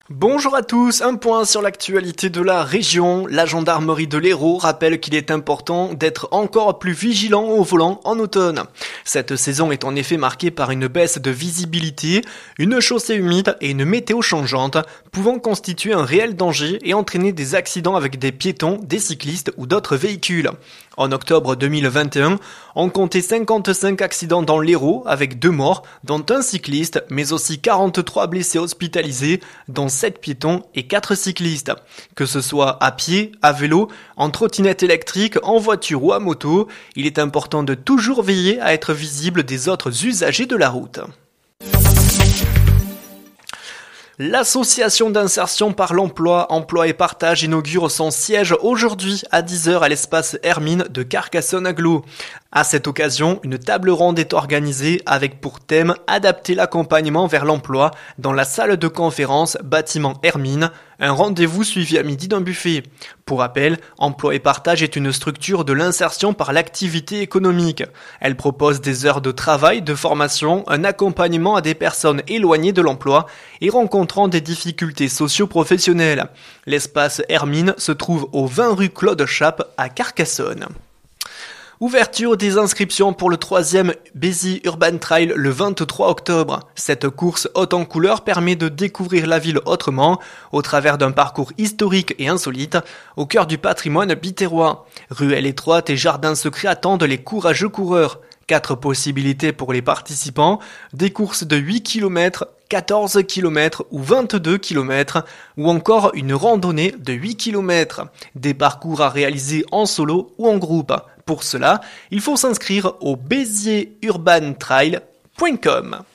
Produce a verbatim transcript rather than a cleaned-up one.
Bonjour à tous, un point sur l'actualité de la région. La gendarmerie de l'Hérault rappelle qu'il est important d'être encore plus vigilant au volant en automne. Cette saison est en effet marquée par une baisse de visibilité, une chaussée humide et une météo changeante, pouvant constituer un réel danger et entraîner des accidents avec des piétons, des cyclistes ou d'autres véhicules. En octobre deux mille vingt et un, on comptait cinquante-cinq accidents dans l'Hérault avec deux morts, dont un cycliste, mais aussi quarante-trois blessés hospitalisés, dont sept piétons et quatre cyclistes. Que ce soit à pied, à vélo, en trottinette électrique, en voiture ou à moto, il est important de toujours veiller à être visible des autres usagers de la route. L'association d'insertion par l'emploi, emploi et partage inaugure son siège aujourd'hui à dix heures à l'espace Hermine de Carcassonne Agglo. À cette occasion, une table ronde est organisée avec pour thème adapter l'accompagnement vers l'emploi dans la salle de conférence bâtiment Hermine, un rendez-vous suivi à midi d'un buffet. Pour rappel, Emploi et Partage est une structure de l'insertion par l'activité économique. Elle propose des heures de travail, de formation, un accompagnement à des personnes éloignées de l'emploi et rencontrant des difficultés socio-professionnelles. L'espace Hermine se trouve au vingt rue Claude Chappe à Carcassonne. Ouverture des inscriptions pour le troisième Béziers Urban Trail le vingt-trois octobre. Cette course haute en couleurs permet de découvrir la ville autrement, au travers d'un parcours historique et insolite, au cœur du patrimoine biterrois. Ruelles étroites et jardins secrets attendent les courageux coureurs. Quatre possibilités pour les participants, des courses de huit kilomètres, quatorze kilomètres ou vingt-deux kilomètres, ou encore une randonnée de huit kilomètres. Des parcours à réaliser en solo ou en groupe. Pour cela, il faut s'inscrire au béziers urban trail point com.